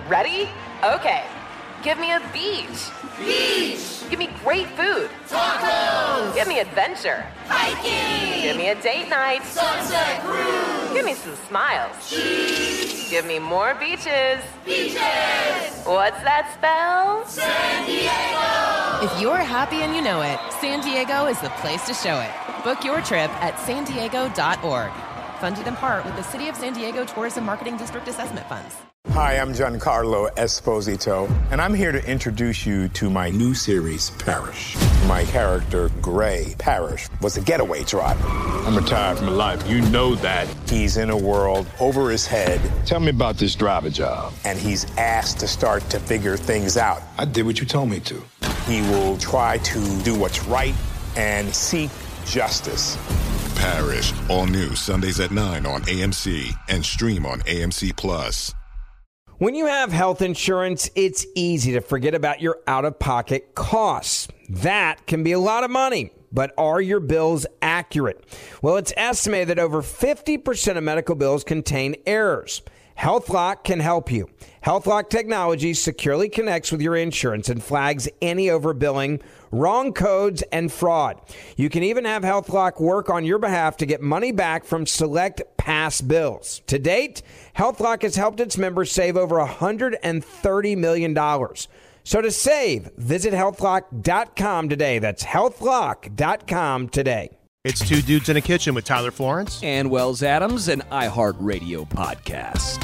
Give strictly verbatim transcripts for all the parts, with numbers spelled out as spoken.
Ready? Okay. Give me a beach. Beach. Give me great food. Tacos. Give me adventure. Hiking. Give me a date night. Sunset cruise. Give me some smiles. Cheese. Give me more beaches. Beaches. What's that spell? San Diego. If you're happy and you know it, San Diego is the place to show it. Book your trip at san diego dot org. Funded in part with the City of San Diego Tourism Marketing District Assessment Funds. Hi, I'm Giancarlo Esposito, and I'm here to introduce you to my new series, Parrish. My character, Gray Parrish, was a getaway driver. I'm retired from life. You know that. He's in a world over his head. Tell me about this driver job. And he's asked to start to figure things out. I did what you told me to. He will try to do what's right and seek justice. Parrish, all new Sundays at nine on A M C and stream on A M C Plus. When you have health insurance, it's easy to forget about your out-of-pocket costs. That can be a lot of money, but are your bills accurate? Well, it's estimated that over fifty percent of medical bills contain errors. HealthLock can help you. HealthLock technology securely connects with your insurance and flags any overbilling, wrong codes, and fraud. You can even have HealthLock work on your behalf to get money back from select past bills. To date, HealthLock has helped its members save over one hundred thirty million dollars. So to save, visit health lock dot com today. That's health lock dot com today. It's Two Dudes in a Kitchen with Tyler Florence and Wells Adams, an iHeartRadio podcast.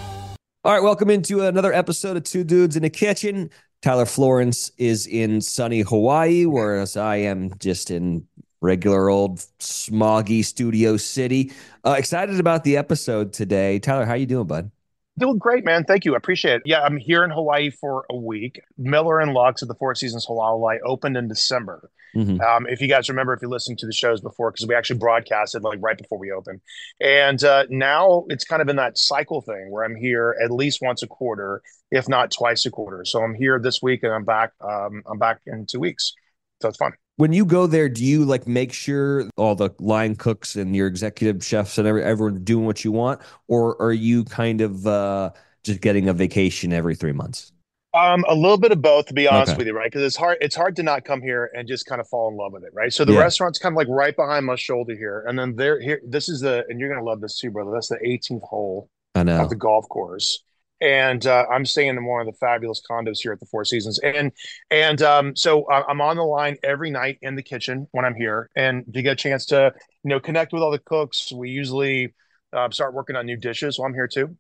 All right, welcome into another episode of Two Dudes in a Kitchen. Tyler Florence is in sunny Hawaii, whereas I am just in regular old smoggy Studio City. Uh, excited about the episode today. Tyler, how you doing, bud? Doing great, man. Thank you. I appreciate it. Yeah, I'm here in Hawaii for a week. Miller and Lux at the Four Seasons Hualalai opened in December. Mm-hmm. Um, if you guys remember, if you listened to the shows before, because we actually broadcasted like right before we opened. And uh, now it's kind of in that cycle thing where I'm here at least once a quarter, if not twice a quarter. So I'm here this week and I'm back. Um, I'm back in two weeks. So it's fun. When you go there, do you like make sure all the line cooks and your executive chefs and every, everyone doing what you want, or are you kind of uh, just getting a vacation every three months? Um, a little bit of both, to be honest Okay. with you, right? Because it's hard. It's hard to not come here and just kind of fall in love with it, right? So the Yeah. restaurant's kind of like right behind my shoulder here, and then there, here, this is the, and you're gonna love this too, brother. That's the eighteenth hole I know. of the golf course, and uh, I'm staying in one of the fabulous condos here at the Four Seasons, and and um, so uh, I'm on the line every night in the kitchen when I'm here, and to get a chance to you know connect with all the cooks, we usually uh, start working on new dishes while I'm here too,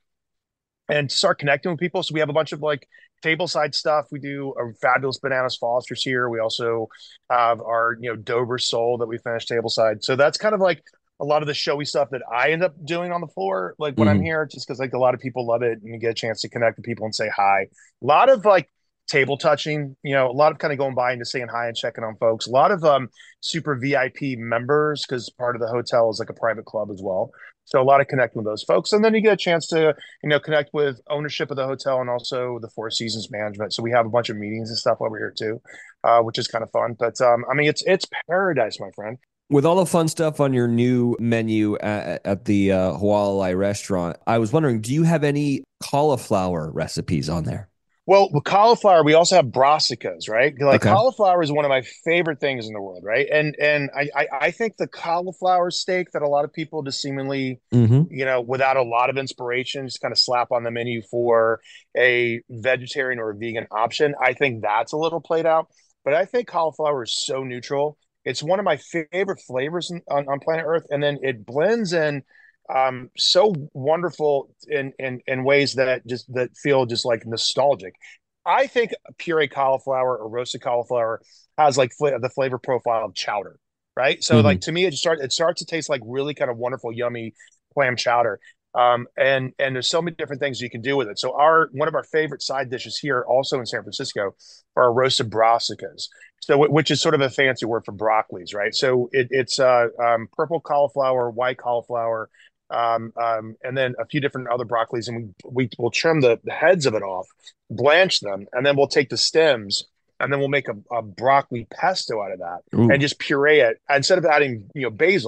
and start connecting with people. So we have a bunch of like tableside stuff. We do a fabulous Bananas Foster's here. We also have our, you know, Dover Soul that we finished tableside. So that's kind of like a lot of the showy stuff that I end up doing on the floor, like when Mhm. I'm here, just because like a lot of people love it and you get a chance to connect with people and say hi. A lot of like table touching, you know, a lot of kind of going by and just saying hi and checking on folks. A lot of um super V I P members, because part of the hotel is like a private club as well. So a lot of connecting with those folks. And then you get a chance to, you know, connect with ownership of the hotel and also the Four Seasons management. So we have a bunch of meetings and stuff over here too, uh, which is kind of fun. But um, I mean, it's it's paradise, my friend. With all the fun stuff on your new menu at, at the uh, Hualalai restaurant, I was wondering, do you have any cauliflower recipes on there? Well, with cauliflower, we also have brassicas, right? Like Okay. cauliflower is one of my favorite things in the world, right? And and I, I I think the cauliflower steak that a lot of people just seemingly, Mm-hmm. you know, without a lot of inspiration, just kind of slap on the menu for a vegetarian or a vegan option. I think that's a little played out, but I think cauliflower is so neutral. It's one of my favorite flavors in, on, on planet Earth, and then it blends in um so wonderful in in in ways that just that feel just like nostalgic. I think puree cauliflower or roasted cauliflower has like fla- the flavor profile of chowder, right? So Mhm. like to me it just starts it starts to taste like really kind of wonderful yummy clam chowder. Um and and there's so many different things you can do with it. So our one of our favorite side dishes here also in San Francisco are roasted brassicas. So wh- which is sort of a fancy word for broccolis, right? So it, it's uh um purple cauliflower, white cauliflower, um, um, and then a few different other broccolis, and we we will trim the, the heads of it off, blanch them, and then we'll take the stems, and then we'll make a, a broccoli pesto out of that, Ooh. and just puree it. Instead of adding you know basil,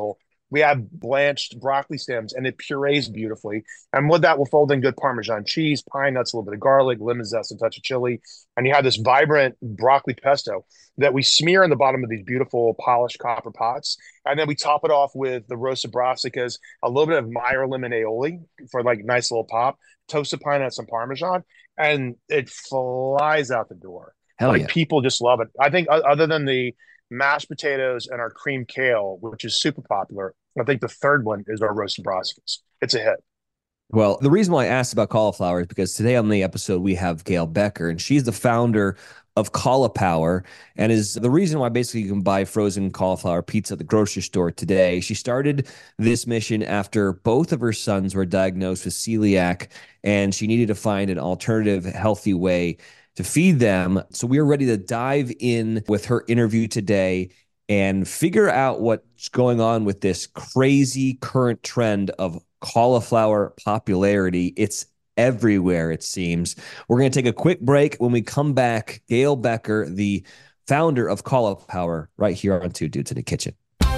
We have blanched broccoli stems, and it purees beautifully. And with that, we'll fold in good Parmesan cheese, pine nuts, a little bit of garlic, lemon zest, a touch of chili. And you have this vibrant broccoli pesto that we smear in the bottom of these beautiful polished copper pots. And then we top it off with the roasted brassicas, a little bit of Meyer lemon aioli for like nice little pop, toasted pine nuts and Parmesan. And it flies out the door. Hell like yeah. People just love it. I think other than the mashed potatoes and our cream kale, which is super popular, I think the third one is our roasted brassicas. It's a hit. Well, the reason why I asked about cauliflower is because today on the episode we have Gail Becker, and she's the founder of Caulipower, and is the reason why basically you can buy frozen cauliflower pizza at the grocery store today. She started this mission after both of her sons were diagnosed with celiac, and she needed to find an alternative, healthy way to feed them. So we are ready to dive in with her interview today and figure out what's going on with this crazy current trend of cauliflower popularity. It's everywhere, it seems. We're going to take a quick break. When we come back, Gail Becker, the founder of Caulipower, right here on Two Dudes in the Kitchen.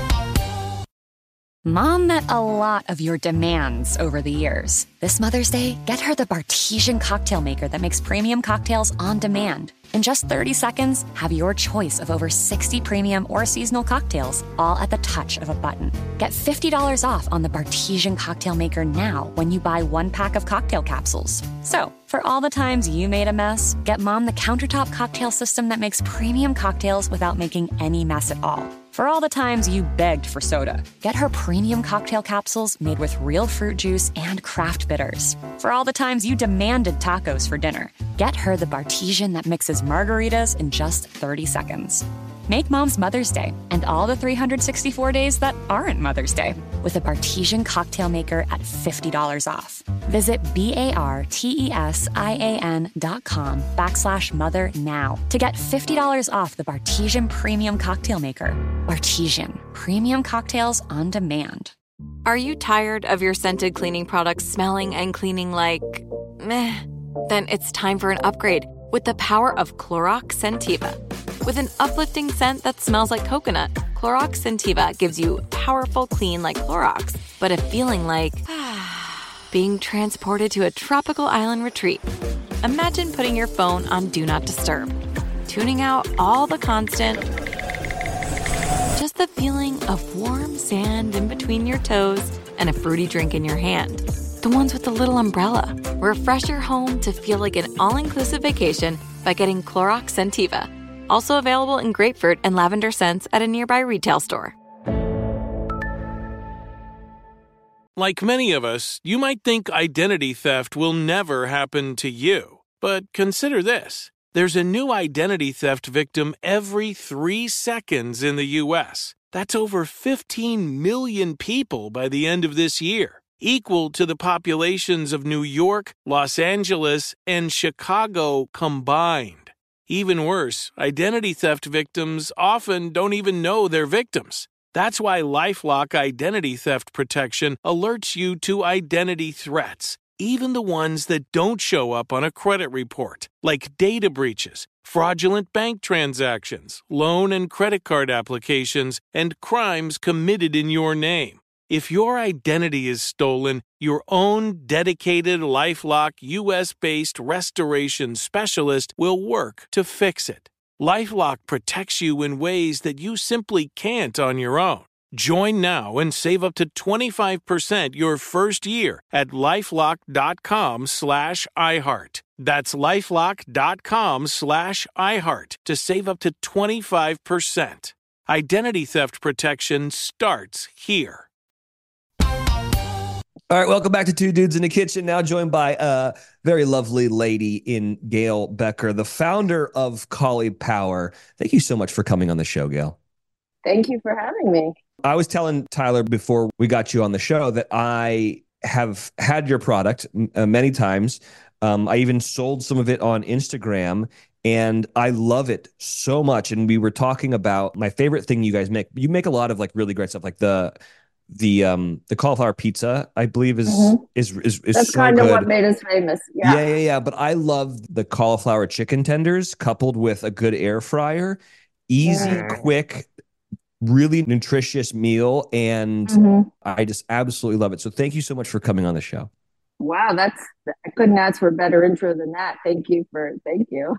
Mom met a lot of your demands over the years. This Mother's Day, get her the Bartesian cocktail maker that makes premium cocktails on demand. In just thirty seconds, have your choice of over sixty premium or seasonal cocktails, all at the touch of a button. Get fifty dollars off on the Bartesian cocktail maker now when you buy one pack of cocktail capsules. So, for all the times you made a mess, get Mom the countertop cocktail system that makes premium cocktails without making any mess at all. For all the times you begged for soda, get her premium cocktail capsules made with real fruit juice and craft bitters. For all the times you demanded tacos for dinner, get her the Bartesian that mixes margaritas in just thirty seconds. Make Mom's Mother's Day and all the three hundred sixty-four days that aren't Mother's Day with a Bartesian cocktail maker at fifty dollars off. Visit B-A-R-T-E-S-I-A-N dot com backslash mother now to get fifty dollars off the Bartesian Premium Cocktail Maker. Bartesian, premium cocktails on demand. Are you tired of your scented cleaning products smelling and cleaning like meh? Then it's time for an upgrade with the power of Clorox Scentiva. With an uplifting scent that smells like coconut, Clorox Scentiva gives you powerful clean like Clorox, but a feeling like being transported to a tropical island retreat. Imagine putting your phone on Do Not Disturb, tuning out all the constant, just the feeling of warm sand in between your toes and a fruity drink in your hand. The ones with the little umbrella. Refresh your home to feel like an all-inclusive vacation by getting Clorox Scentiva. Also available in grapefruit and lavender scents at a nearby retail store. Like many of us, you might think identity theft will never happen to you. But consider this. There's a new identity theft victim every three seconds in the U S. That's over fifteen million people by the end of this year, equal to the populations of New York, Los Angeles, and Chicago combined. Even worse, identity theft victims often don't even know they're victims. That's why LifeLock Identity Theft Protection alerts you to identity threats, even the ones that don't show up on a credit report, like data breaches, fraudulent bank transactions, loan and credit card applications, and crimes committed in your name. If your identity is stolen, your own dedicated LifeLock U S-based restoration specialist will work to fix it. LifeLock protects you in ways that you simply can't on your own. Join now and save up to twenty-five percent your first year at LifeLock.com slash iHeart. That's LifeLock.com slash iHeart to save up to twenty-five percent. Identity theft protection starts here. All right, welcome back to Two Dudes in the Kitchen. Now joined by a very lovely lady in Gail Becker, the founder of Caulipower. Thank you so much for coming on the show, Gail. Thank you for having me. I was telling Tyler before we got you on the show that I have had your product uh, many times. Um, I even sold some of it on Instagram, and I love it so much. And we were talking about my favorite thing you guys make. You make a lot of like really great stuff, like the the um the cauliflower pizza, I believe is mm-hmm. is is, is that's so kind good. of what made us famous. Yeah. yeah, yeah, yeah. But I love the cauliflower chicken tenders coupled with a good air fryer. Easy, yeah. quick, really nutritious meal, and Mm-hmm. I just absolutely love it. So thank you so much for coming on the show. Wow, that's I couldn't ask for a better intro than that. Thank you for thank you.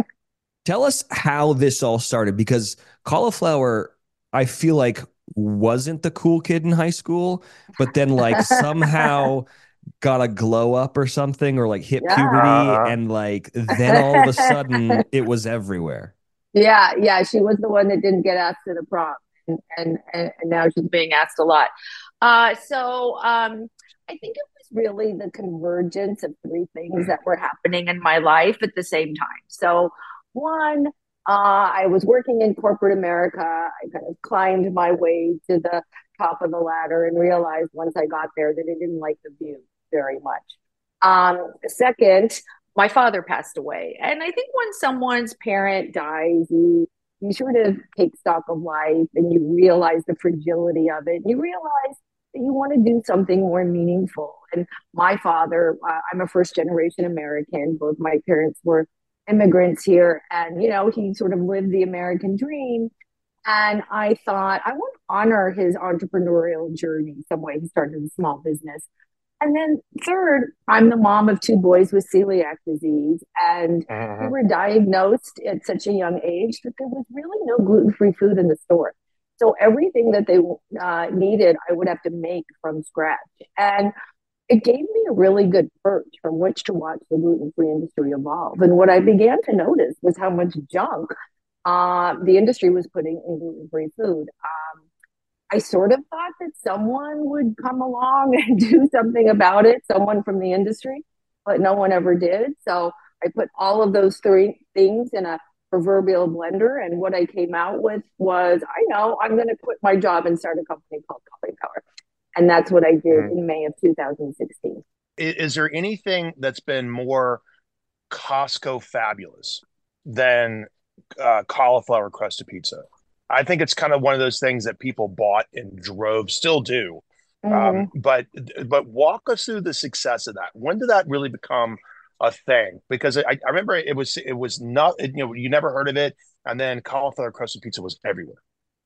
Tell us how this all started, because cauliflower, I feel like, wasn't the cool kid in high school, but then like somehow got a glow up or something, or like hit Yeah. puberty, and like then all of a sudden it was everywhere. Yeah, yeah, she was the one that didn't get asked to the prom, and and and, and now she's being asked a lot. Uh, so um, I think it was really the convergence of three things that were happening in my life at the same time. So one, uh, I was working in corporate America. I kind of climbed my way to the top of the ladder and realized once I got there that I didn't like the view very much. Um, second, my father passed away. And I think when someone's parent dies, you, you sort of take stock of life and you realize the fragility of it. You realize that you want to do something more meaningful. And my father, uh, I'm a first generation American. Both my parents were immigrants here. And, you know, he sort of lived the American dream. And I thought, I want to honor his entrepreneurial journey some way. He started a small business. And then third, I'm the mom of two boys with celiac disease. And we were diagnosed at such a young age that there was really no gluten-free food in the store. So everything that they uh, needed, I would have to make from scratch. And it gave me a really good perch from which to watch the gluten-free industry evolve. And what I began to notice was how much junk uh, the industry was putting in gluten-free food. Um, I sort of thought that someone would come along and do something about it, someone from the industry, but no one ever did. So I put all of those three things in a proverbial blender. And what I came out with was, I know, I'm going to quit my job and start a company called Cauliflower. And that's what I did mm-hmm. in May of two thousand sixteen. Is there anything that's been more Costco fabulous than uh, cauliflower crusted pizza? I think it's kind of one of those things that people bought in droves, still do. Mm-hmm. Um, but but walk us through the success of that. When did that really become a thing? Because I, I remember it was it was not, you know, you never heard of it, and then cauliflower crusted pizza was everywhere.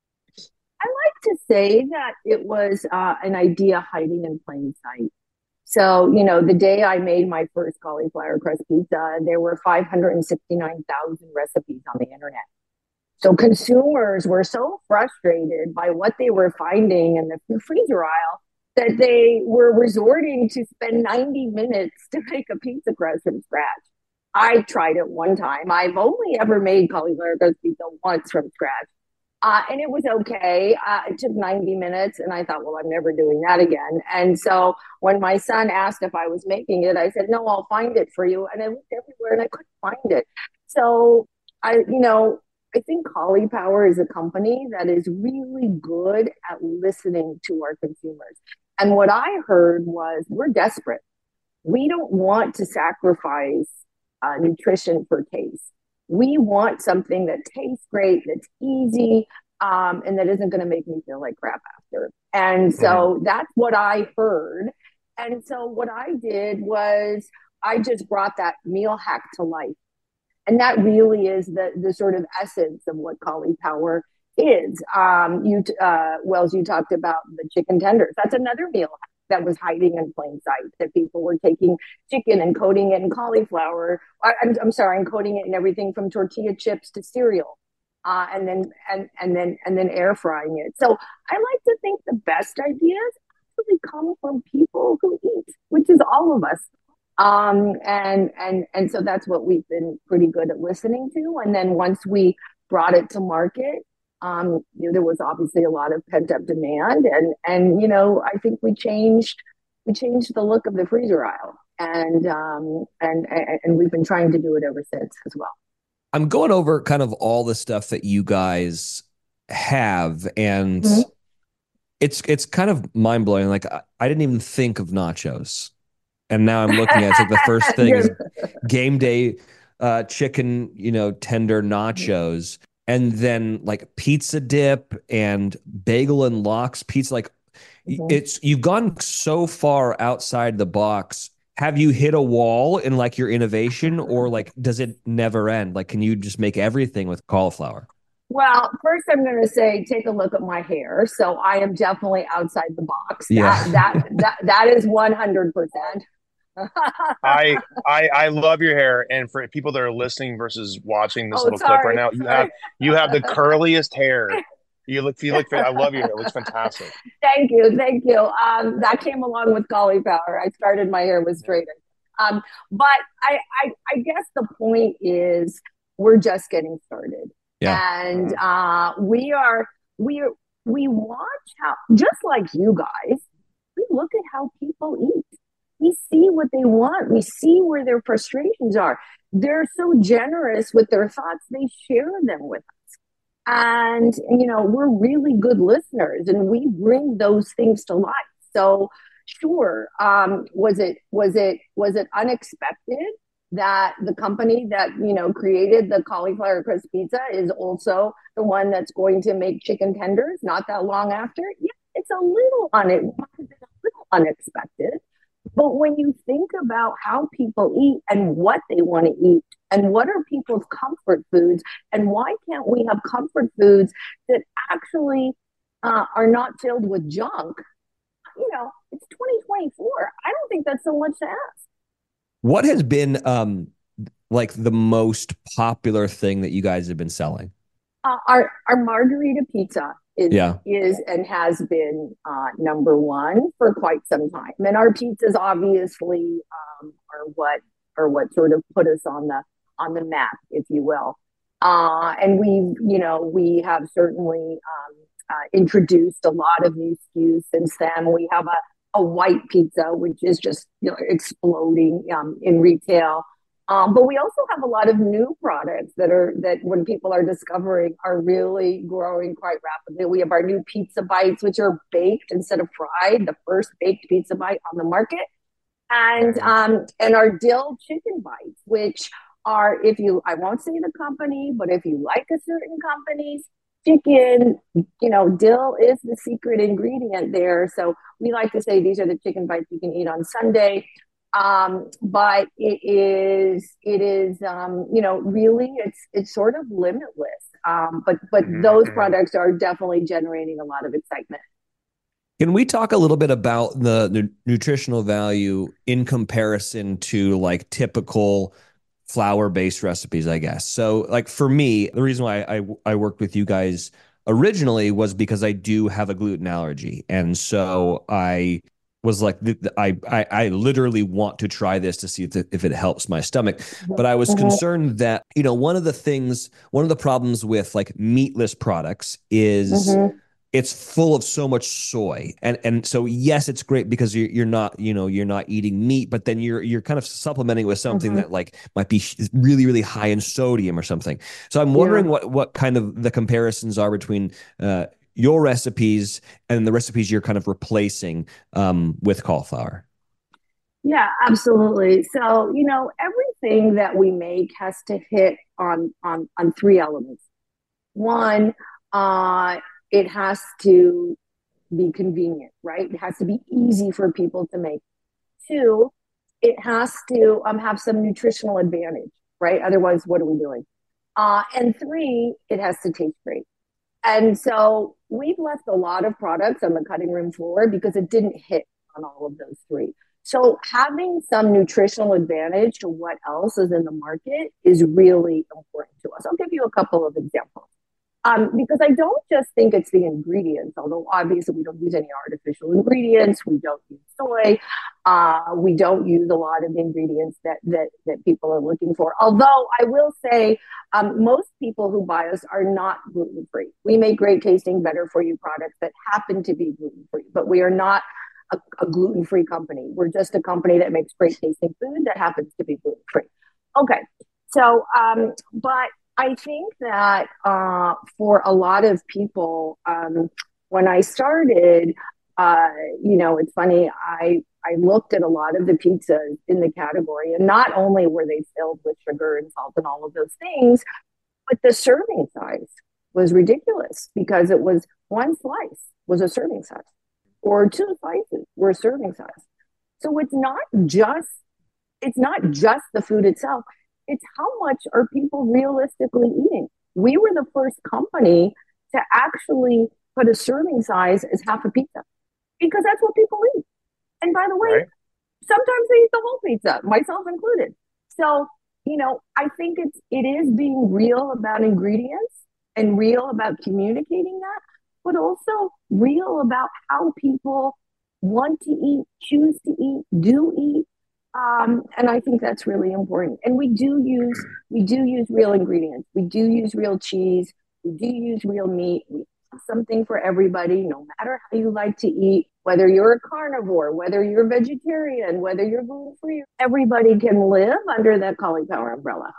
I like to say that it was uh, an idea hiding in plain sight. So, you know, the day I made my first cauliflower crust pizza, there were five hundred sixty-nine thousand recipes on the internet. So consumers were so frustrated by what they were finding in the freezer aisle that they were resorting to spend ninety minutes to make a pizza crust from scratch. I tried it one time. I've only ever made cauliflower crust pizza once from scratch. Uh, and it was okay. Uh, it took ninety minutes, and I thought, well, I'm never doing that again. And so when my son asked if I was making it, I said, no, I'll find it for you. And I looked everywhere, and I couldn't find it. So I, you know, I think Cauliflower is a company that is really good at listening to our consumers. And what I heard was, we're desperate. We don't want to sacrifice uh, nutrition for taste. We want something that tastes great, that's easy, um, and that isn't going to make me feel like crap after. And so mm-hmm. that's what I heard. And so what I did was I just brought that meal hack to life. And that really is the the sort of essence of what Cauliflower is. Um, you, uh, Wells, you talked about the chicken tenders. That's another meal hack that was hiding in plain sight, that people were taking chicken and coating it in cauliflower. I'm, I'm sorry, and coating it in everything from tortilla chips to cereal, uh, and then and and then and then air frying it. So I like to think the best ideas actually come from people who eat, which is all of us. Um, and and and so that's what we've been pretty good at listening to. And then once we brought it to market, Um, you know, there was obviously a lot of pent up demand, and and you know, I think we changed we changed the look of the freezer aisle, and um, and and we've been trying to do it ever since as well. I'm going over kind of all the stuff that you guys have, and mm-hmm. it's it's kind of mind blowing. Like I, I didn't even think of nachos, and now I'm looking at it. It's like the first thing is game day uh, chicken, you know, tender nachos. And then like pizza dip and bagel and lox pizza, like mm-hmm. it's, you've gone so far outside the box. Have you hit a wall in like your innovation, or like, does it never end? Like, can you just make everything with cauliflower? Well, first I'm going to say, take a look at my hair. So I am definitely outside the box. Yeah. That, that, that, that is one hundred percent. I, I I love your hair, and for people that are listening versus watching this Oh, little sorry, clip right now, you sorry. have you have the curliest hair. You look you look. I love your hair. It looks fantastic. Thank you, thank you. Um, that came along with cauliflower. I started my hair was straightened. Um, but I, I I guess the point is we're just getting started, Yeah. and uh, we are we are we watch how, just like you guys, we look at how people eat. We see what they want. We see where their frustrations are. They're so generous with their thoughts, they share them with us. And, you know, we're really good listeners and we bring those things to life. So sure, um, was it was it was it unexpected that the company that, you know, created the cauliflower crisp pizza is also the one that's going to make chicken tenders not that long after? Yeah, it's a little un- a little unexpected. But when you think about how people eat and what they want to eat and what are people's comfort foods and why can't we have comfort foods that actually uh, are not filled with junk, you know, it's twenty twenty-four. I don't think that's so much to ask. What has been um like the most popular thing that you guys have been selling? Uh, our our margarita pizza is Yeah. is and has been uh, number one for quite some time. And our pizzas obviously um, are what are what sort of put us on the on the map, if you will. Uh, and we, you know, we have certainly um, uh, introduced a lot of new S K Us since then. We have a, a white pizza, which is just, you know, exploding um, in retail. Um, but we also have a lot of new products that are that when people are discovering are really growing quite rapidly. We have our new pizza bites, which are baked instead of fried, the first baked pizza bite on the market, and um, and our dill chicken bites, which are, if you, I won't say the company, but if you like a certain company's chicken, you know, dill is the secret ingredient there. So we like to say these are the chicken bites you can eat on Sunday. Um, but it is, it is, um, you know, really it's, it's sort of limitless. Um, but, but mm-hmm. those products are definitely generating a lot of excitement. Can we talk a little bit about the, the nutritional value in comparison to like typical flour-based recipes, I guess? So like for me, the reason why I, I worked with you guys originally was because I do have a gluten allergy. And so I was like, I, I, I literally want to try this to see if it, if it helps my stomach. But I was concerned that, you know, one of the things, one of the problems with like meatless products is mm-hmm. it's full of so much soy. And and so, yes, it's great because you're, you're not, you know, you're not eating meat, but then you're, you're kind of supplementing with something mm-hmm. that like might be really, really high in sodium or something. So I'm wondering yeah. what, what kind of the comparisons are between, uh, your recipes and the recipes you're kind of replacing um, with cauliflower. Yeah, absolutely. So, you know, everything that we make has to hit on on on three elements. One, uh, it has to be convenient, right? It has to be easy for people to make. Two, it has to um, have some nutritional advantage, right? Otherwise, what are we doing? Uh, and three, it has to taste great. And so we've left a lot of products on the cutting room floor because it didn't hit on all of those three. So having some nutritional advantage to what else is in the market is really important to us. I'll give you a couple of examples. Um, because I don't just think it's the ingredients, although obviously we don't use any artificial ingredients. We don't use soy. Uh, we don't use a lot of ingredients that, that, that people are looking for. Although I will say um, most people who buy us are not gluten-free. We make great tasting, better for you products that happen to be gluten-free, but we are not a, a gluten-free company. We're just a company that makes great tasting food that happens to be gluten-free. Okay. So, um, but I think that uh, for a lot of people, um, when I started, uh, you know, it's funny, I, I looked at a lot of the pizzas in the category, and not only were they filled with sugar and salt and all of those things, but the serving size was ridiculous because it was one slice was a serving size or two slices were a serving size. So it's not just, it's not just the food itself. It's how much are people realistically eating? we were the first company to actually put a serving size as half a pizza because that's what people eat. And by the way, right. sometimes they eat the whole pizza, myself included. So, you know, I think it's, it is being real about ingredients and real about communicating that, but also real about how people want to eat, choose to eat, do eat. Um, and I think that's really important. And we do use, we do use real ingredients. We do use real cheese. We do use real meat. We have something for everybody, no matter how you like to eat, whether you're a carnivore, whether you're vegetarian, whether you're gluten-free. Everybody can live under that cauliflower umbrella.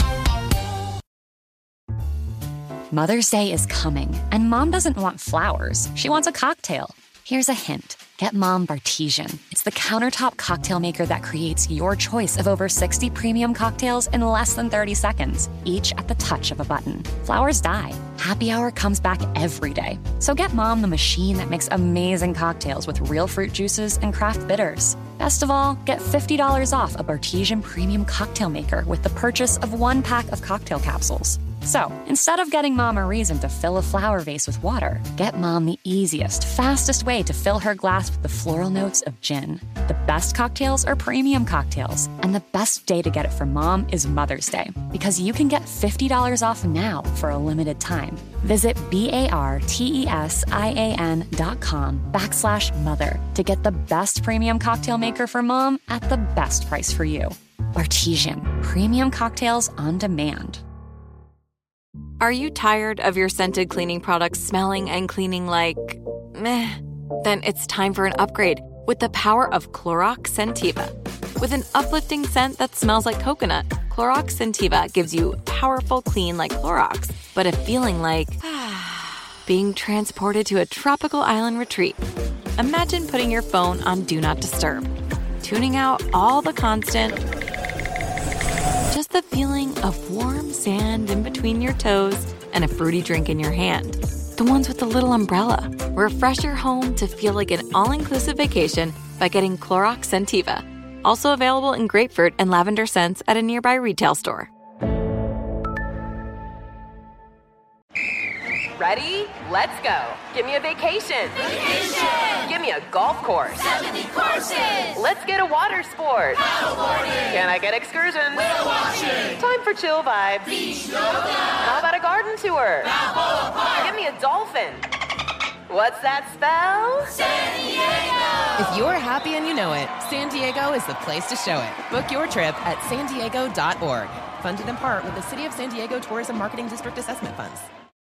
Mother's Day is coming, and Mom doesn't want flowers. She wants a cocktail. Here's a hint. Get Mom Bartesian. It's the countertop cocktail maker that creates your choice of over sixty premium cocktails in less than thirty seconds, each at the touch of a button. Flowers die. Happy Hour comes back every day. So get Mom the machine that makes amazing cocktails with real fruit juices and craft bitters. Best of all, get fifty dollars off a Bartesian premium cocktail maker with the purchase of one pack of cocktail capsules. So, instead of getting Mom a reason to fill a flower vase with water, get Mom the easiest, fastest way to fill her glass with the floral notes of gin. The best cocktails are premium cocktails, and the best day to get it for Mom is Mother's Day, because you can get fifty dollars off now for a limited time. Visit B-A-R-T-E-S-I-A-N dot com backslash mother to get the best premium cocktail maker for Mom at the best price for you. Bartesian, premium cocktails on demand. Are you tired of your scented cleaning products smelling and cleaning like meh? Then it's time for an upgrade with the power of Clorox Scentiva. With an uplifting scent that smells like coconut, Clorox Scentiva gives you powerful clean like Clorox, but a feeling like being transported to a tropical island retreat. Imagine putting your phone on Do Not Disturb, tuning out all the constant, just the feeling of warm sand in between your toes and a fruity drink in your hand. The ones with the little umbrella. Refresh your home to feel like an all-inclusive vacation by getting Clorox Scentiva. Also available in grapefruit and lavender scents at a nearby retail store. Ready? Let's go. Give me a vacation. Vacation! Give me a golf course. seventy courses! Let's get a water sport. Paddleboarding! Can I get excursions? Whale watching! Time for chill vibes. Beach yoga! How about a garden tour? Balboa Park! Give me a dolphin. What's that spell? San Diego! If you're happy and you know it, San Diego is the place to show it. Book your trip at san diego dot org. Funded in part with the City of San Diego Tourism Marketing District Assessment Funds.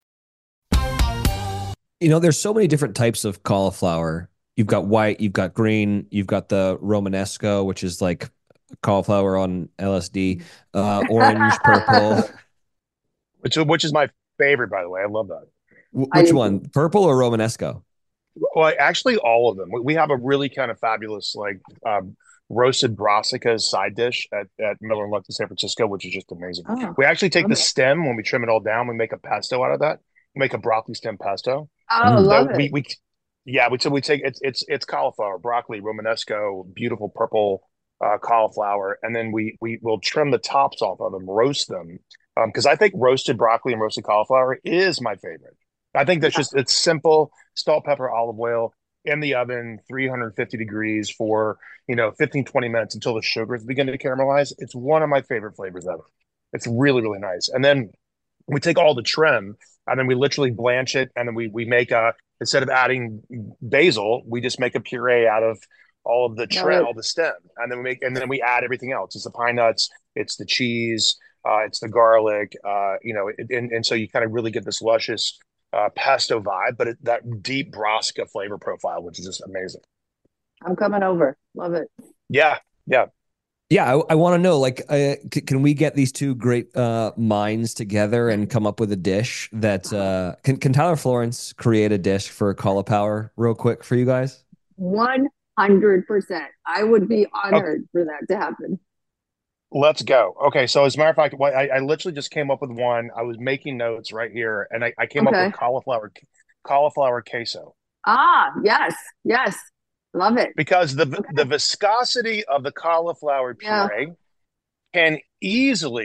You know, there's so many different types of cauliflower. You've got white, you've got green, you've got the Romanesco, which is like cauliflower on L S D, uh, orange, purple. Which, which is my favorite, by the way. I love that. W- which one, purple or Romanesco? Well, actually, all of them. We have a really kind of fabulous, like, um, roasted brassica side dish at, at Miller and Luck in San Francisco, which is just amazing. Oh, we actually take the it. stem when we trim it all down. We make a pesto out of that. We make a broccoli stem pesto. Oh, love so it. We, we, yeah, we so we take it's it's it's cauliflower, broccoli, Romanesco, beautiful purple uh, cauliflower, and then we we will trim the tops off of them, roast them, because um, I think roasted broccoli and roasted cauliflower is my favorite. I think that's just it's simple: salt, pepper, olive oil in the oven, three hundred fifty degrees for you know fifteen, twenty minutes until the sugars begin to caramelize. It's one of my favorite flavors ever. It's really really nice, and then we take all the trim. And then we literally blanch it, and then we we make a instead of adding basil, we just make a puree out of all of the trim, all the stem, and then we make and then we add everything else. It's the pine nuts, it's the cheese, uh, it's the garlic, uh, you know, it, and and so you kind of really get this luscious uh, pesto vibe, but it, that deep brassica flavor profile, which is just amazing. I'm coming over. Love it. Yeah, yeah. Yeah, I, I want to know, like, uh, c- can we get these two great uh, minds together and come up with a dish that uh, can can Tyler Florence create a dish for cauliflower real quick for you guys? one hundred percent. I would be honored okay. for that to happen. Let's go. Okay, so as a matter of fact, I, I literally just came up with one. I was making notes right here, and I, I came okay. up with cauliflower cauliflower queso. Ah, yes, yes. Love it. Because the okay. the viscosity of the cauliflower puree yeah. can easily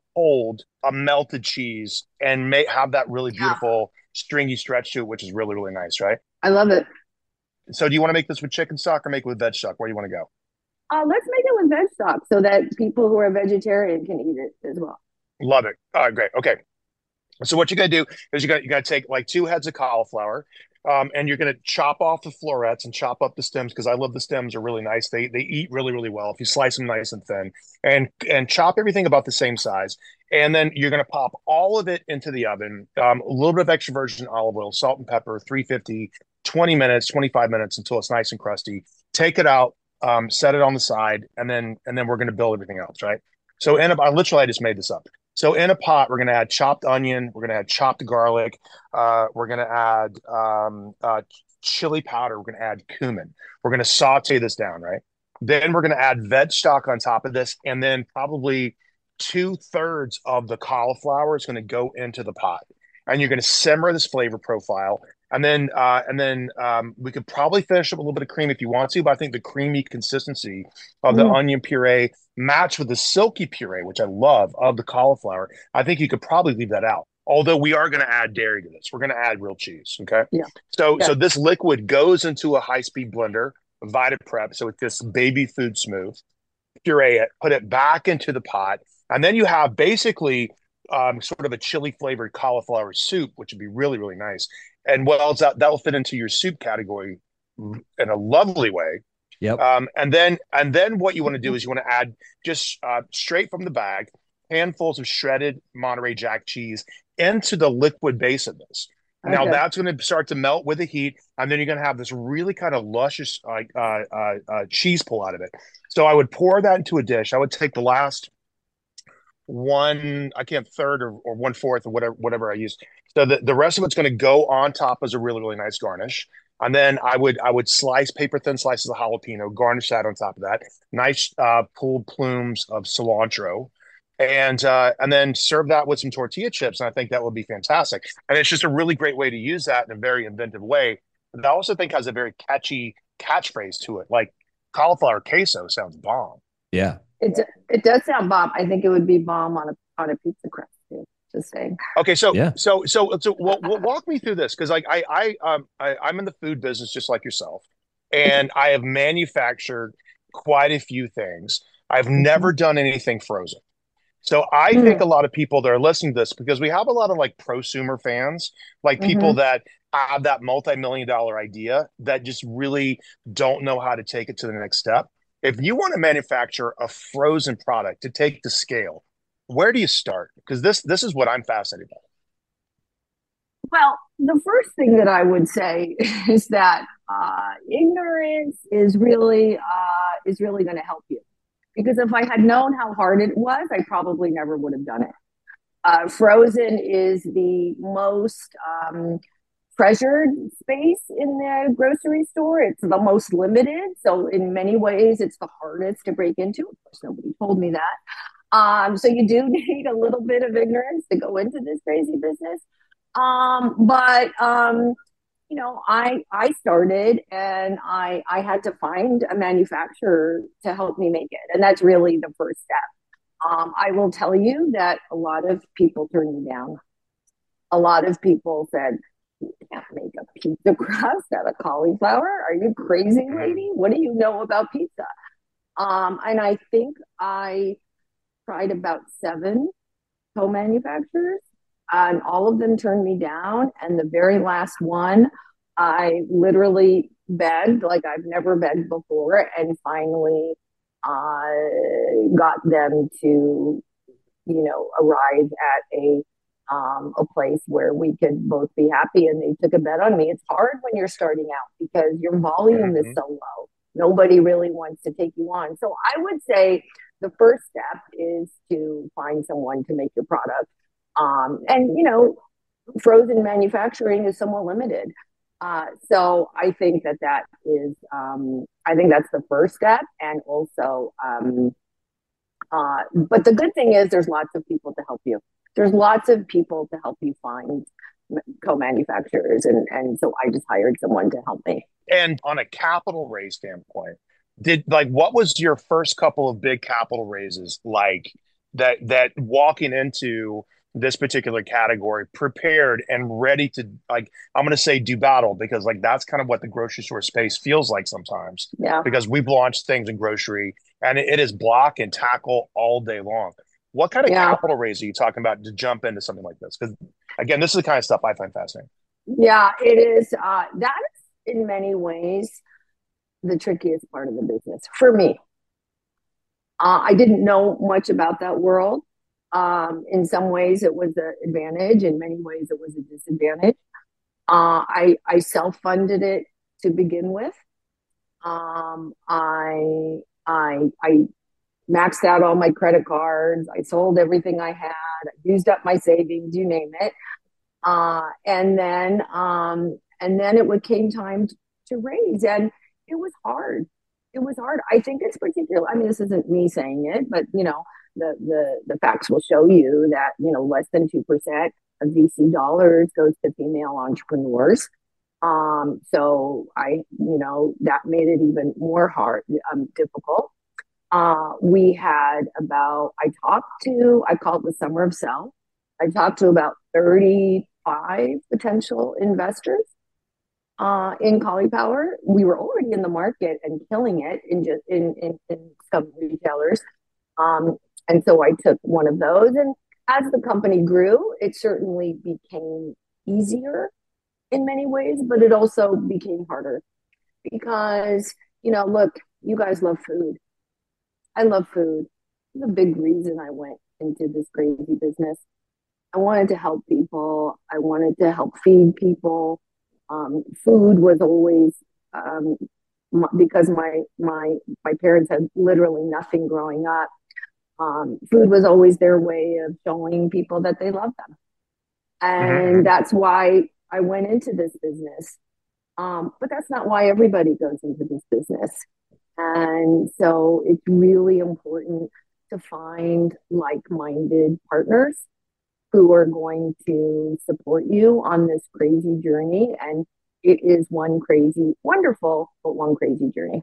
hold a melted cheese and may have that really beautiful stringy stretch to it, which is really, really nice, right? I love it. So do you want to make this with chicken stock or make it with veg stock? Where do you want to go? Uh, let's make it with veg stock so that people who are vegetarian can eat it as well. Love it. All right, great. Okay. So what you got to do is you got you got to take like two heads of cauliflower, um, and you're going to chop off the florets and chop up the stems because I love the stems are really nice. They they eat really really well if you slice them nice and thin, and and chop everything about the same size. And then you're going to pop all of it into the oven. Um, a little bit of extra virgin olive oil, salt and pepper, three fifty, twenty minutes, twenty-five minutes until it's nice and crusty. Take it out, um, set it on the side, and then and then we're going to build everything else, right? So in a, I literally I just made this up. So in a pot, we're going to add chopped onion. We're going to add chopped garlic. Uh, we're going to add um, uh, chili powder. We're going to add cumin. We're going to saute this down, right? Then we're going to add veg stock on top of this. And then probably two thirds of the cauliflower is going to go into the pot. And you're going to simmer this flavor profile. And then uh, and then um, we could probably finish up with a little bit of cream if you want to, but I think the creamy consistency of the mm. onion puree matched with the silky puree, which I love, of the cauliflower, I think you could probably leave that out. Although we are going to add dairy to this. We're going to add real cheese, okay? Yeah. So, yeah. so this liquid goes into a high-speed blender, Vitaprep, so it's just baby food smooth. Puree it, put it back into the pot, and then you have basically um, sort of a chili-flavored cauliflower soup, which would be really, really nice. And well, that that will fit into your soup category in a lovely way. Yep. Um, and then and then what you want to do is you want to add just uh, straight from the bag handfuls of shredded Monterey Jack cheese into the liquid base of this. Okay. Now that's going to start to melt with the heat, and then you're going to have this really kind of luscious uh, uh, uh, uh, cheese pull out of it. So I would pour that into a dish. I would take the last one, I can't third or, or one fourth or whatever whatever I use. So the, the rest of it's going to go on top as a really, really nice garnish. And then I would I would slice paper thin slices of jalapeno, garnish that on top of that. Nice uh, pulled plumes of cilantro, and uh, and then serve that with some tortilla chips. And I think that would be fantastic. And it's just a really great way to use that in a very inventive way. But I also think has a very catchy catchphrase to it, like cauliflower queso sounds bomb. Yeah, it it does sound bomb. I think it would be bomb on a on a pizza crust too. Just saying. Okay, so yeah. so so so well, well, walk me through this because like I I um I, I'm in the food business just like yourself, and I have manufactured quite a few things. I've never done anything frozen, so I mm. think a lot of people that are listening to this because we have a lot of like prosumer fans, like people mm-hmm. that have that multi-million dollar idea that just really don't know how to take it to the next step. If you want to manufacture a frozen product to take to scale, where do you start? Because this this is what I'm fascinated by. Well, the first thing that I would say is that uh, ignorance is really uh, is really going to help you. Because if I had known how hard it was, I probably never would have done it. Uh, frozen is the most um, treasured space in the grocery store. It's the most limited. So in many ways, it's the hardest to break into. Of course, nobody told me that. Um, so you do need a little bit of ignorance to go into this crazy business. Um, but, um, you know, I, I started and I, I had to find a manufacturer to help me make it. And that's really the first step. Um, I will tell you that a lot of people turned me down. A lot of people said, you can't make a pizza crust out of cauliflower. Are you crazy, lady? What do you know about pizza? Um, and I think I tried about seven co-manufacturers and all of them turned me down. And the very last one, I literally begged like I've never begged before and finally uh, got them to, you know, arrive at a um, a place where we could both be happy. And they took a bet on me. It's hard when you're starting out because your volume mm-hmm. is so low. Nobody really wants to take you on. So I would say the first step is to find someone to make your product. Um, and, you know, frozen manufacturing is somewhat limited. Uh, so I think that that is, um, I think that's the first step. And also, um, uh, but the good thing is there's lots of people to help you. There's lots of people to help you find co-manufacturers. And, and so I just hired someone to help me. And on a capital raise standpoint, did like what was your first couple of big capital raises like? that that walking into this particular category prepared and ready to, like, I'm going to say do battle, because like that's kind of what the grocery store space feels like sometimes. Yeah. Because we've launched things in grocery and it, it is block and tackle all day long. What kind of Yeah. capital raise are you talking about to jump into something like this? Because again, this is the kind of stuff I find fascinating. Yeah, it is. Uh, that is in many ways the trickiest part of the business for me. Uh, I didn't know much about that world. Um, in some ways, it was an advantage. In many ways, it was a disadvantage. Uh, I I self-funded it to begin with. Um, I I I maxed out all my credit cards. I sold everything I had. I used up my savings. You name it. Uh, and then um, and then it came time to raise, and it was hard. It was hard. I think it's particular. I mean, this isn't me saying it, but you know. The, the the facts will show you that, you know, less than two percent of V C dollars goes to female entrepreneurs. Um, so I, you know, that made it even more hard, um, difficult. Uh, we had about, I talked to, I call it the Summer of Sell. I talked to about thirty-five potential investors uh, in Caulipower. We were already in the market and killing it in just in, in, in some retailers. Um, And so I took one of those. And as the company grew, it certainly became easier in many ways, but it also became harder because, you know, look, you guys love food. I love food. It's a big reason I went into this crazy business. I wanted to help people. I wanted to help feed people. Um, food was always, um, because my, my, my parents had literally nothing growing up. Um, food was always their way of showing people that they love them. And mm-hmm. that's why I went into this business. Um, but that's not why everybody goes into this business. And so it's really important to find like-minded partners who are going to support you on this crazy journey. And it is one crazy, wonderful, but one crazy journey.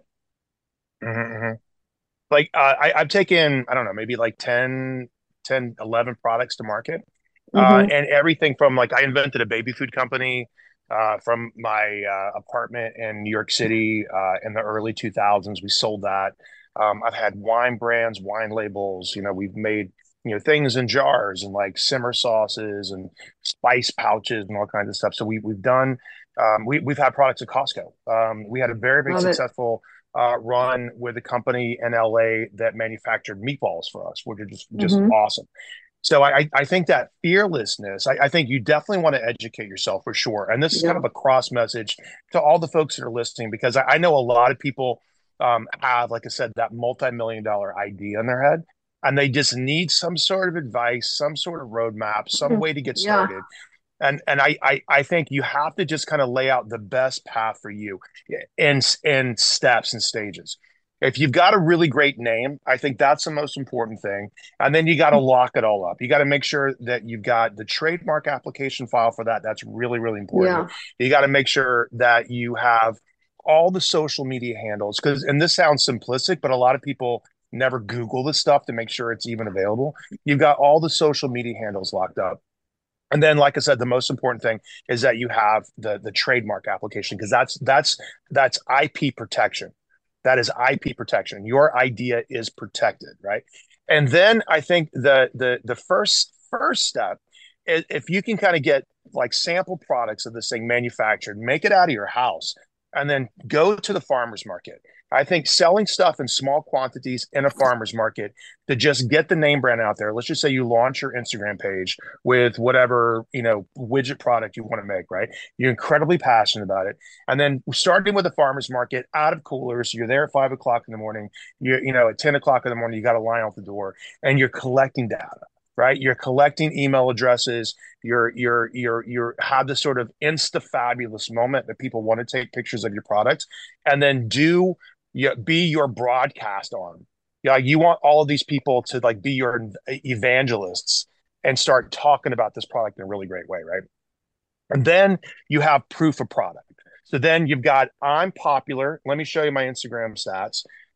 Mm-hmm. Like uh, I, I've taken, I don't know, maybe like ten, ten, eleven products to market. Mm-hmm. Uh, and everything from like, I invented a baby food company uh, from my uh, apartment in New York City uh, in the early two thousands. We sold that. Um, I've had wine brands, wine labels. You know, we've made, you know, things in jars and like simmer sauces and spice pouches and all kinds of stuff. So we, we've done, um, we, we've had products at Costco. Um, we had a very, very Love successful it. Uh, run with a company in L A that manufactured meatballs for us, which are just, just mm-hmm. awesome. So I, I think that fearlessness, I, I think you definitely want to educate yourself for sure. And this is yeah. kind of a cross message to all the folks that are listening, because I, I know a lot of people um, have, like I said, that multi-million dollar idea in their head, and they just need some sort of advice, some sort of roadmap, some way to get started. Yeah. And and I, I I think you have to just kind of lay out the best path for you in in steps and stages. If you've got a really great name, I think that's the most important thing. And then you got to lock it all up. You got to make sure that you've got the trademark application file for that. That's really, really important. Yeah. You got to make sure that you have all the social media handles, because, and this sounds simplistic, but a lot of people never Google this stuff to make sure it's even available. You've got all the social media handles locked up. And then, like I said, the most important thing is that you have the the trademark application, because that's that's that's I P protection. That is I P protection. Your idea is protected, right? And then I think the the the first first step is, if you can kind of get like sample products of this thing manufactured, make it out of your house, and then go to the farmer's market. I think selling stuff in small quantities in a farmer's market to just get the name brand out there. Let's just say you launch your Instagram page with whatever, you know, widget product you want to make, right? You're incredibly passionate about it. And then starting with the farmer's market out of coolers, you're there at five o'clock in the morning, you you know, at ten o'clock in the morning, you got a line out the door and you're collecting data. Right, you're collecting email addresses. You're you're you're you're have this sort of insta fabulous moment that people want to take pictures of your products, and then do you be your broadcast arm. Yeah, you want all of these people to like be your evangelists and start talking about this product in a really great way, right? And then you have proof of product. So then you've got, I'm popular. Let me show you my Instagram stats.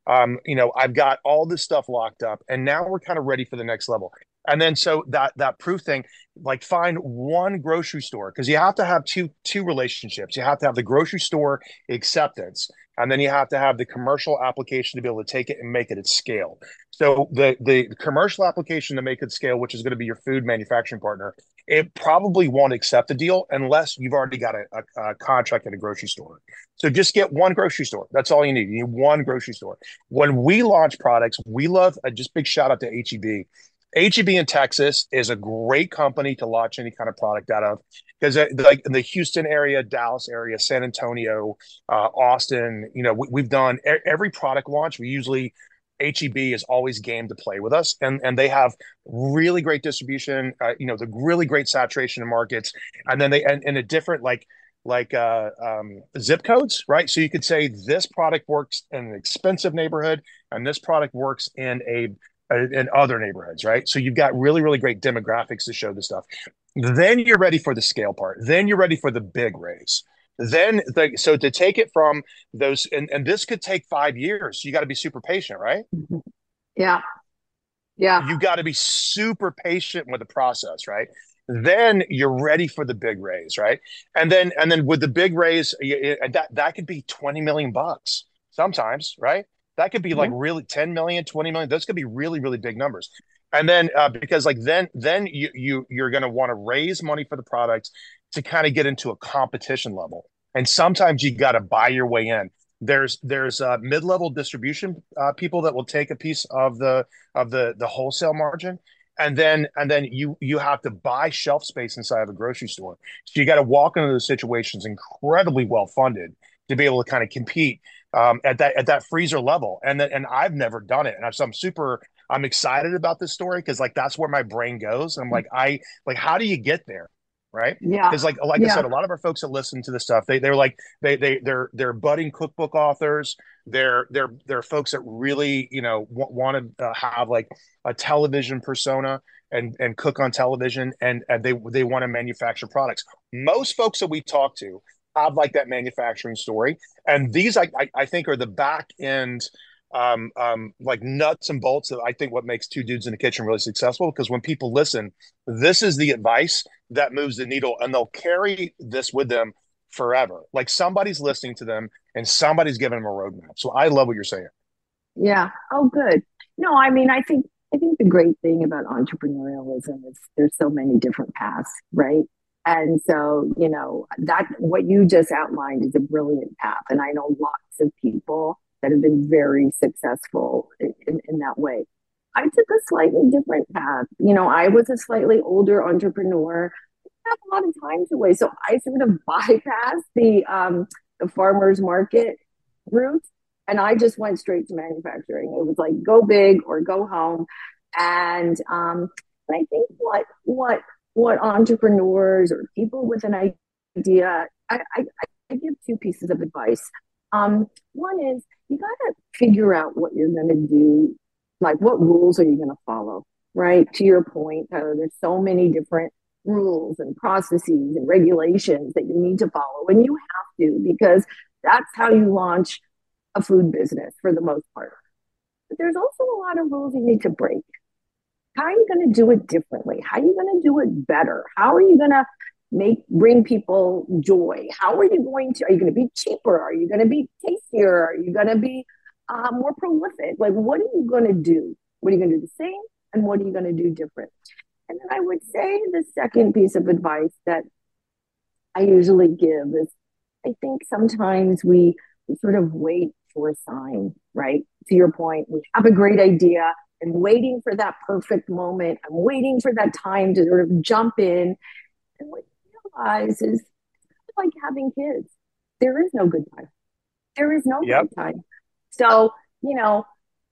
Um, you know, I've got all this stuff locked up, and now we're kind of ready for the next level. And then so that that proof thing, like find one grocery store, because you have to have two two relationships. You have to have the grocery store acceptance, and then you have to have the commercial application to be able to take it and make it at scale. So the the commercial application to make it scale, which is going to be your food manufacturing partner, it probably won't accept the deal unless you've already got a, a, a contract at a grocery store. So just get one grocery store. That's all you need. You need one grocery store. When we launch products, we love, uh, just big shout out to H E B. H E B in Texas is a great company to launch any kind of product out of, because like in the Houston area, Dallas area, San Antonio, uh, Austin, you know, we, we've done every product launch. We usually H E B is always game to play with us, and and they have really great distribution. Uh, you know, the really great saturation in markets, and then they and in a different like like uh, um, zip codes, right? So you could say this product works in an expensive neighborhood, and this product works in a in other neighborhoods, right? So you've got really, really great demographics to show this stuff. Then you're ready for the scale part. Then you're ready for the big raise. Then, the, so to take it from those, and, and this could take five years. You got to be super patient, right? Yeah. Yeah. You got to be super patient with the process, right? Then you're ready for the big raise, right? And then, and then with the big raise, that, that could be twenty million bucks sometimes, right? That could be like really ten million, twenty million. Those could be really, really big numbers. And then uh, because like then then you you you're going to want to raise money for the products to kind of get into a competition level. And sometimes you got to buy your way in. There's there's uh, mid-level distribution uh, people that will take a piece of the of the the wholesale margin. And then and then you you have to buy shelf space inside of a grocery store. So you got to walk into those situations incredibly well funded to be able to kind of compete um, at that at that freezer level. And then, and I've never done it, and I'm, so I'm super I'm excited about this story because like that's where my brain goes. And I'm like I like how do you get there, right? Yeah, because like like yeah. I said, a lot of our folks that listen to this stuff, they they're like they they they're they're budding cookbook authors. They're they're they're folks that really you know w- want to uh, have like a television persona and and cook on television, and, and they they want to manufacture products. Most folks that we talk to have like that manufacturing story, and these I I, I think are the back end um um like nuts and bolts that I think what makes Two Dudes in the Kitchen really successful. Because when people listen, this is the advice that moves the needle, and they'll carry this with them forever. Like somebody's listening to them and somebody's giving them a roadmap. So I love what you're saying. Yeah. Oh, good. No, I mean, I think I think the great thing about entrepreneurialism is there's so many different paths, right? And so, you know, that what you just outlined is a brilliant path. And I know lots of people that have been very successful in, in, in that way. I took a slightly different path. You know, I was a slightly older entrepreneur. I have a lot of time to waste. So I sort of bypassed the um, the farmer's market route, and I just went straight to manufacturing. It was like go big or go home. And um, and I think what what what entrepreneurs or people with an idea, I, I, I give two pieces of advice. Um, one is you got to figure out what you're going to do. Like, what rules are you going to follow, right? To your point, Tyler, there's so many different rules and processes and regulations that you need to follow. And you have to, because that's how you launch a food business for the most part. But there's also a lot of rules you need to break. How are you going to do it differently? How are you going to do it better? How are you going to make bring people joy? How are you going to, are you going to be cheaper? Are you going to be tastier? Are you going to be uh, more prolific? Like, what are you going to do? What are you going to do the same? And what are you going to do different? And then I would say the second piece of advice that I usually give is, I think sometimes we, we sort of wait for a sign, right? To your point, we have a great idea and waiting for that perfect moment. I'm waiting for that time to sort of jump in. And what you realize is it's like having kids. There is no good time. There is no Yep. good time. So, you know,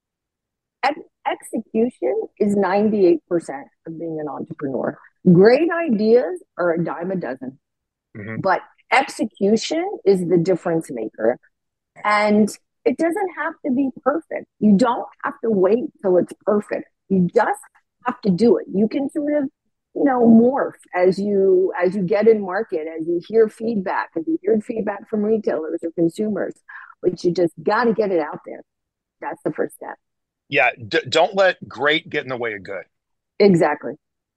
ex- execution is ninety-eight percent of being an entrepreneur. Great ideas are a dime a dozen, Mhm. but execution is the difference maker. And it doesn't have to be perfect. You don't have to wait till it's perfect. You just have to do it. You can sort of, you know, morph as you as you get in market, as you hear feedback, as you hear feedback from retailers or consumers, but you just got to get it out there. That's the first step. Yeah. D- don't let great get in the way of good. Exactly.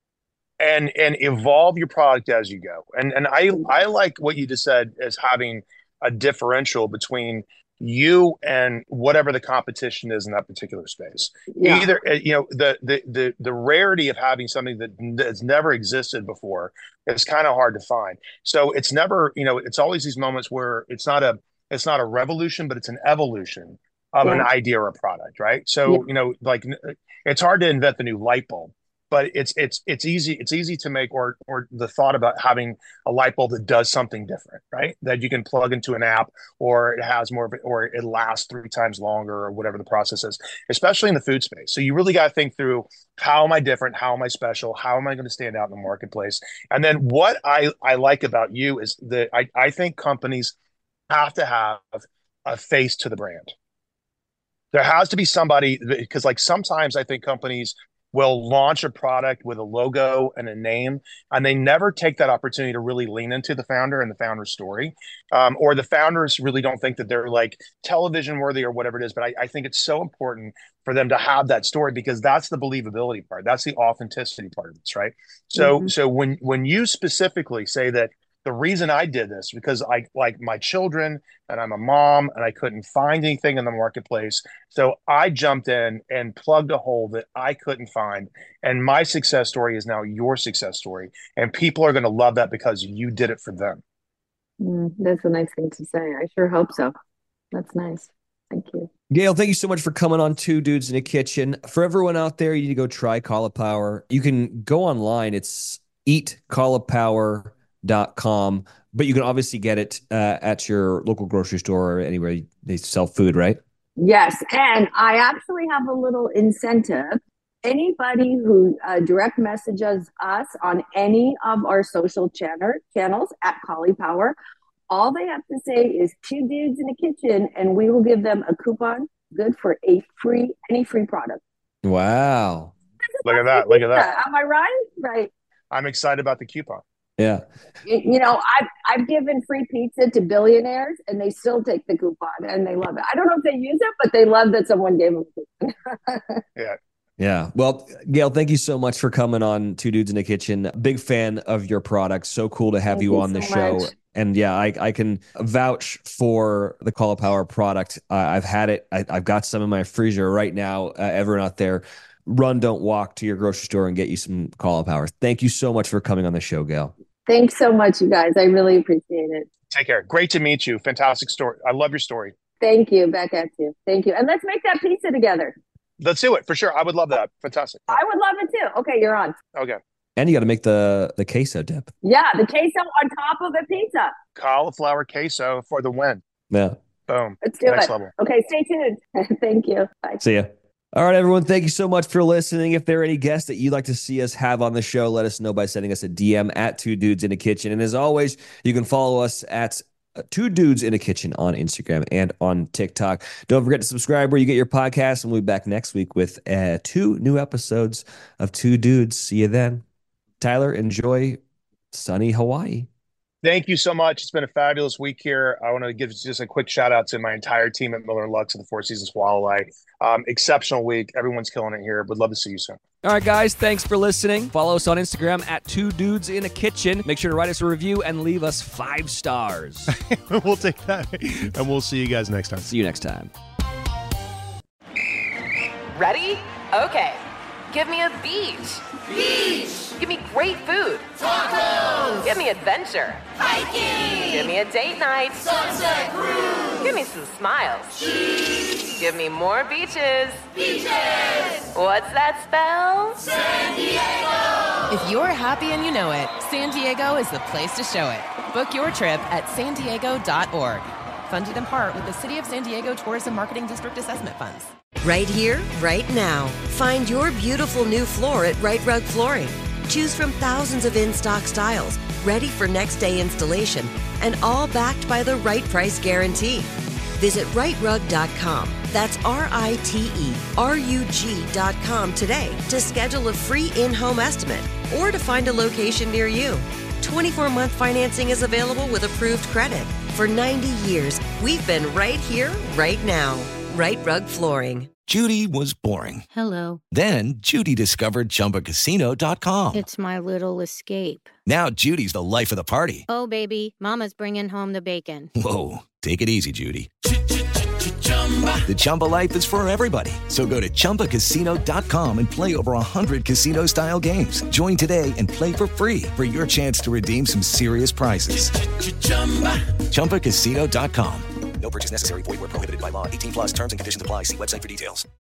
And and evolve your product as you go. And and I I like what you just said as having a differential between you and whatever the competition is in that particular space. Yeah. Either you know the the the the rarity of having something that has never existed before is kind of hard to find. So it's never, you know, it's always these moments where it's not a it's not a revolution, but it's an evolution of Yeah. an idea or a product, right? So, Yeah. you know, like it's hard to invent the new light bulb. But it's it's it's easy it's easy to make or or the thought about having a light bulb that does something different, right? That you can plug into an app, or it has more of it, or it lasts three times longer, or whatever the process is, especially in the food space. So you really got to think through, how am I different? How am I special? How am I going to stand out in the marketplace? And then what I, I like about you is that I, I think companies have to have a face to the brand. There has to be somebody, because like sometimes I think companies will launch a product with a logo and a name, and they never take that opportunity to really lean into the founder and the founder's story. Um, or the founders really don't think that they're like television worthy or whatever it is. But I, I think it's so important for them to have that story, because that's the believability part. That's the authenticity part of this, right? So, Mhm. so when, when you specifically say that the reason I did this, because I like my children and I'm a mom and I couldn't find anything in the marketplace. So I jumped in and plugged a hole that I couldn't find. And my success story is now your success story. And people are going to love that because you did it for them. Mm, that's a nice thing to say. I sure hope so. That's nice. Thank you. Gail, thank you so much for coming on Two Dudes in a Kitchen. For everyone out there, you need to go try Cauliflower. You can go online. It's eat cauliflower dot com, but you can obviously get it uh, at your local grocery store or anywhere they sell food, right? Yes. And I actually have a little incentive. Anybody who uh, direct messages us on any of our social channel, channels at Cauliflower, all they have to say is Two Dudes in a Kitchen, and we will give them a coupon good for a free, any free product. Wow. Look at that. Look at that. Am I right? Right. I'm excited about the coupon. Yeah. You, you know, I've, I've given free pizza to billionaires, and they still take the coupon, and they love it. I don't know if they use it, but they love that someone gave them a coupon. Yeah. Yeah. Well, Gail, thank you so much for coming on Two Dudes in a Kitchen. Big fan of your product. So cool to have Thank you you on the so show. much. And yeah, I, I can vouch for the Cauliflower product. Uh, I've had it. I, I've got some in my freezer right now. Uh, everyone out there, run, don't walk to your grocery store and get you some Cauliflower. Thank you so much for coming on the show, Gail. Thanks so much, you guys. I really appreciate it. Take care. Great to meet you. Fantastic story. I love your story. Thank you. Back at you. Thank you. And let's make that pizza together. Let's do it for sure. I would love that. Fantastic. I would love it too. Okay, you're on. Okay. And you got to make the, the queso dip. Yeah, the queso on top of the pizza. Cauliflower queso for the win. Yeah. Boom. Let's do Next it. level. Okay, stay tuned. Thank you. Bye. See ya. All right, everyone. Thank you so much for listening. If there are any guests that you'd like to see us have on the show, let us know by sending us a D M at Two Dudes in a Kitchen. And as always, you can follow us at Two Dudes in a Kitchen on Instagram and on TikTok. Don't forget to subscribe where you get your podcast, and we'll be back next week with uh, two new episodes of Two Dudes. See you then. Tyler, enjoy sunny Hawaii. Thank you so much. It's been a fabulous week here. I want to give just a quick shout out to my entire team at Miller and Lux of the Four Seasons Walleye. Um, exceptional week. Everyone's killing it here. Would love to see you soon. All right, guys, thanks for listening. Follow us on Instagram at Two Dudes in a Kitchen. Make sure to write us a review and leave us five stars. We'll take that, and we'll see you guys next time. See you next time. Ready? Okay. Give me a beach. Beach. Give me great food. Tacos. Give me adventure. Hiking. Give me a date night. Sunset cruise. Give me some smiles. Cheese. Give me more beaches. Beaches. What's that spell? San Diego. If you're happy and you know it, San Diego is the place to show it. Book your trip at san diego dot org. Funded in part with the City of San Diego Tourism Marketing District Assessment Funds. Right here, right now. Find your beautiful new floor at Right Rug Flooring. Choose from thousands of in-stock styles, ready for next day installation, and all backed by the right price guarantee. Visit right rug dot com. That's R I T E R U G dot com today to schedule a free in-home estimate or to find a location near you. twenty-four month financing is available with approved credit. For ninety years, we've been right here, right now. Right Rug Flooring. Judy was boring. Hello. Then Judy discovered Chumba Casino dot com. It's my little escape. Now Judy's the life of the party. Oh, baby, mama's bringing home the bacon. Whoa, take it easy, Judy. The Chumba life is for everybody. So go to Chumba Casino dot com and play over one hundred casino-style games. Join today and play for free for your chance to redeem some serious prizes. Chumba Casino dot com. No purchase necessary. Void where prohibited by law. eighteen plus terms and conditions apply. See website for details.